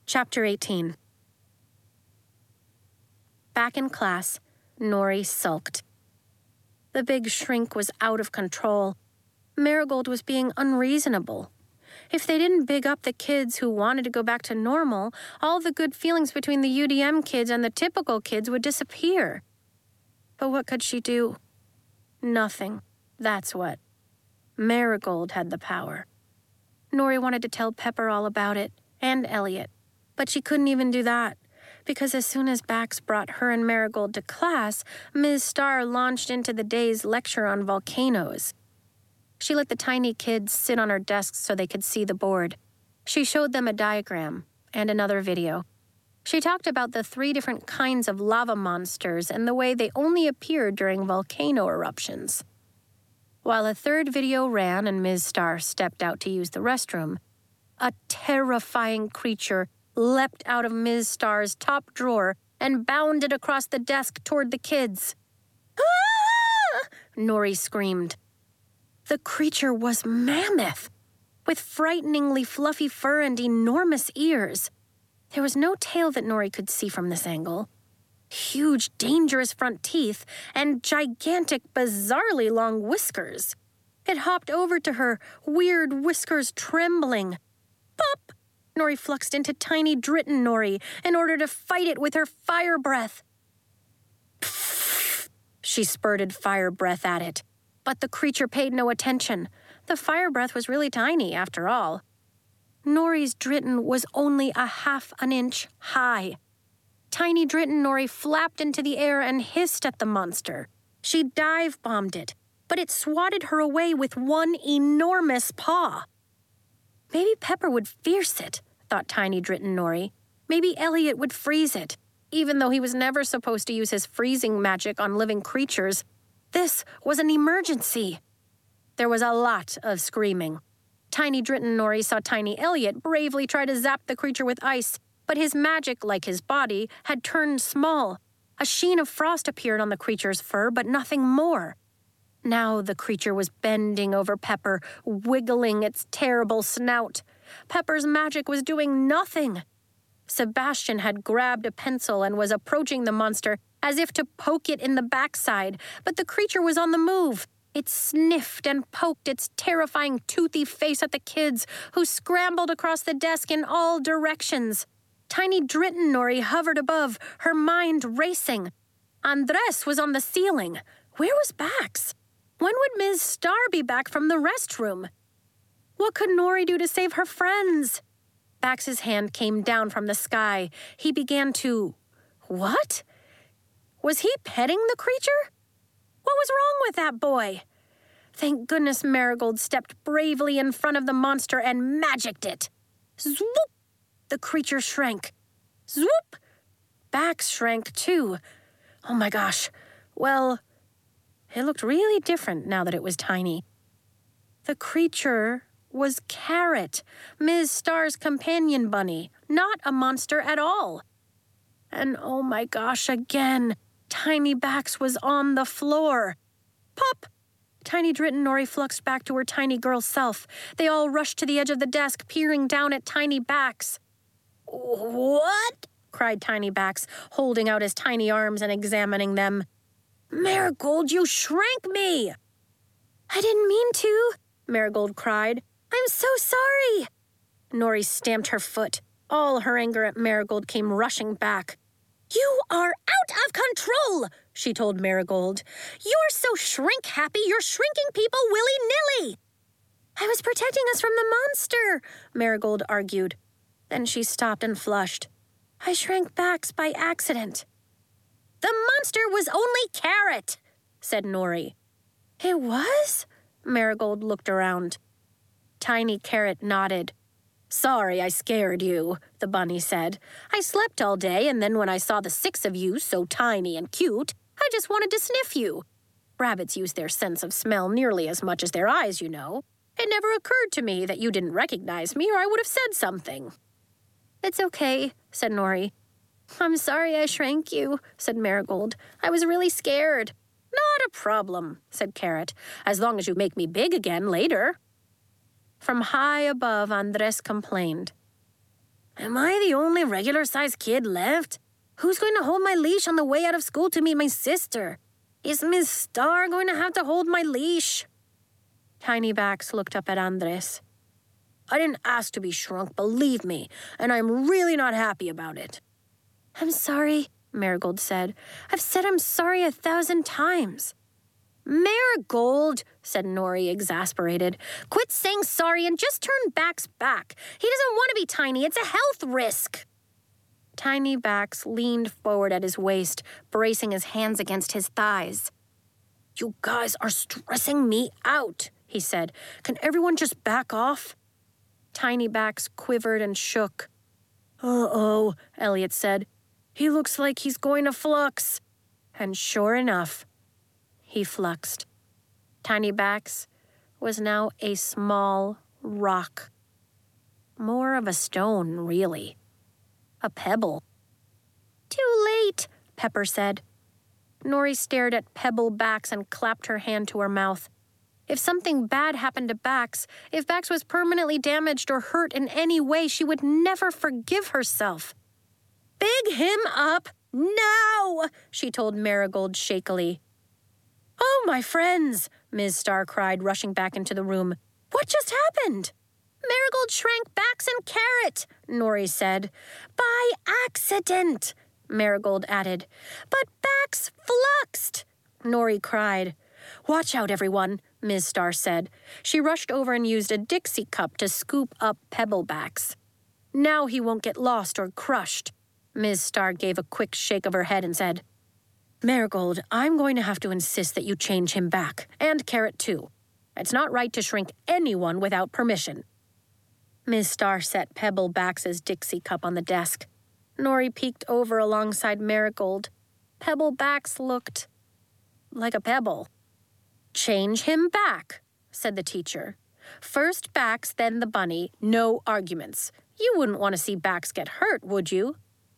Chapter 18. Back in class, Nori sulked. The big shrink was out of control. Marigold was being unreasonable. If they didn't big up the kids who wanted to go back to normal, all the good feelings between the UDM kids and the typical kids would disappear. But what could she do? Nothing. That's what. Marigold had the power. Nori wanted to tell Pepper all about it, and Elliot, but she couldn't even do that, because as soon as Bax brought her and Marigold to class, Ms. Starr launched into the day's lecture on volcanoes. She let the tiny kids sit on her desks so they could see the board. She showed them a diagram and another video. She talked about the 3 different kinds of lava monsters and the way they only appear during volcano eruptions. While a third video ran and Ms. Starr stepped out to use the restroom, a terrifying creature leapt out of Ms. Starr's top drawer and bounded across the desk toward the kids. "Ah!" Nori screamed. The creature was mammoth, with frighteningly fluffy fur and enormous ears. There was no tail that Nori could see from this angle. Huge, dangerous front teeth, and gigantic, bizarrely long whiskers. It hopped over to her, weird whiskers trembling. Pop! Nori fluxed into tiny Dritten Nori in order to fight it with her fire breath. Pfft! She spurted fire breath at it, but the creature paid no attention. The fire breath was really tiny, after all. Nori's Dritten was only a half an inch high. Tiny Dritten Nori flapped into the air and hissed at the monster. She dive-bombed it, but it swatted her away with one enormous paw. Maybe Pepper would fierce it, thought Tiny Dritten Nori. Maybe Elliot would freeze it, even though he was never supposed to use his freezing magic on living creatures. This was an emergency. There was a lot of screaming. Tiny Dritten Nori saw Tiny Elliot bravely try to zap the creature with ice, but his magic, like his body, had turned small. A sheen of frost appeared on the creature's fur, but nothing more. Now the creature was bending over Pepper, wiggling its terrible snout. Pepper's magic was doing nothing. Sebastian had grabbed a pencil and was approaching the monster as if to poke it in the backside, but the creature was on the move. It sniffed and poked its terrifying toothy face at the kids, who scrambled across the desk in all directions. Tiny Dritten Nori hovered above, her mind racing. Andres was on the ceiling. Where was Bax? When would Ms. Starr be back from the restroom? What could Nori do to save her friends? Bax's hand came down from the sky. He began to... What? Was he petting the creature? What was wrong with that boy? Thank goodness Marigold stepped bravely in front of the monster and magicked it. Swoop! The creature shrank. Swoop! Bax shrank too. Oh my gosh. Well, it looked really different now that it was tiny. The creature was Carrot, Ms. Starr's companion bunny, not a monster at all. And oh my gosh, again, Tiny Bax was on the floor. Pop! Tiny Dritten Nori fluxed back to her tiny girl self. They all rushed to the edge of the desk, peering down at Tiny Bax. "What?" cried Tiny Bax, holding out his tiny arms and examining them. "Marigold, you shrank me!" "I didn't mean to," Marigold cried. "I'm so sorry." Nori stamped her foot. All her anger at Marigold came rushing back. "You are out of control," she told Marigold. "You're so shrink-happy, you're shrinking people willy-nilly." "I was protecting us from the monster," Marigold argued. Then she stopped and flushed. "I shrank Bax by accident." "The monster was only Carrot," said Nori. "It was?" Marigold looked around. Tiny Carrot nodded. "Sorry I scared you," the bunny said. "I slept all day, and then when I saw the 6 of you, so tiny and cute, I just wanted to sniff you. Rabbits use their sense of smell nearly as much as their eyes, you know. It never occurred to me that you didn't recognize me, or I would have said something." "It's okay," said Nori. "I'm sorry I shrank you," said Marigold. "I was really scared." "Not a problem," said Carrot, "as long as you make me big again later." From high above, Andres complained. Am I the only regular-sized kid left? Who's going to hold my leash on the way out of school to meet my sister? Is Miss Star going to have to hold my leash? Tiny Bax looked up at Andres. I didn't ask to be shrunk, believe me, and I'm really not happy about it. I'm sorry, Marigold said. I've said I'm sorry 1,000 times. Marigold, said Nori, exasperated. Quit saying sorry and just turn Bax back. He doesn't want to be tiny. It's a health risk. Tiny Bax leaned forward at his waist, bracing his hands against his thighs. You guys are stressing me out, he said. Can everyone just back off? Tiny Bax quivered and shook. Uh-oh, Elliot said. He looks like he's going to flux. And sure enough, he fluxed. Tiny Bax was now a small rock. More of a stone, really. A pebble. Too late, Pepper said. Nori stared at Pebble Bax and clapped her hand to her mouth. If something bad happened to Bax, if Bax was permanently damaged or hurt in any way, she would never forgive herself. Big him up now, she told Marigold shakily. Oh, my friends, Ms. Star cried, rushing back into the room. What just happened? Marigold shrank Bax and Carrot, Nori said. By accident, Marigold added. But Bax fluxed, Nori cried. Watch out, everyone, Ms. Star said. She rushed over and used a Dixie cup to scoop up Pebble Bax. Now he won't get lost or crushed. Ms. Star gave a quick shake of her head and said, Marigold, I'm going to have to insist that you change him back, and Carrot too. It's not right to shrink anyone without permission. Ms. Star set Pebble Bax's Dixie cup on the desk. Nori peeked over alongside Marigold. Pebble Bax looked like a pebble. Change him back, said the teacher. First Bax, then the bunny, no arguments. You wouldn't want to see Bax get hurt, would you?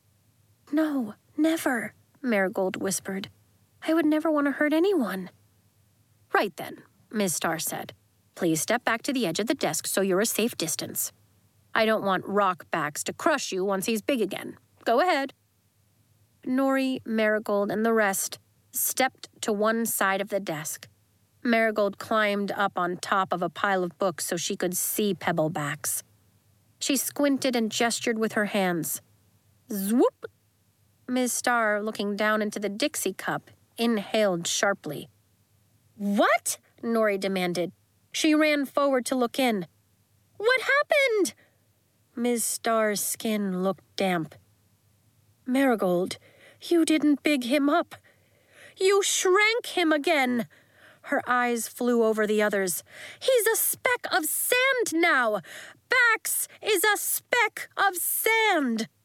No, never, Marigold whispered. I would never want to hurt anyone. Right then, Ms. Star said. Please step back to the edge of the desk so you're a safe distance. I don't want Rock Bax to crush you once he's big again. Go ahead. Nori, Marigold, and the rest stepped to one side of the desk. Marigold climbed up on top of a pile of books so she could see Pebble Bax. She squinted and gestured with her hands. Zwoop! Ms. Star, looking down into the Dixie cup, inhaled sharply. What? Nori demanded. She ran forward to look in. What happened? Ms. Star's skin looked damp. Marigold, you didn't big him up. You shrank him again. Her eyes flew over the others. He's a speck of sand now. Bax is a speck of sand.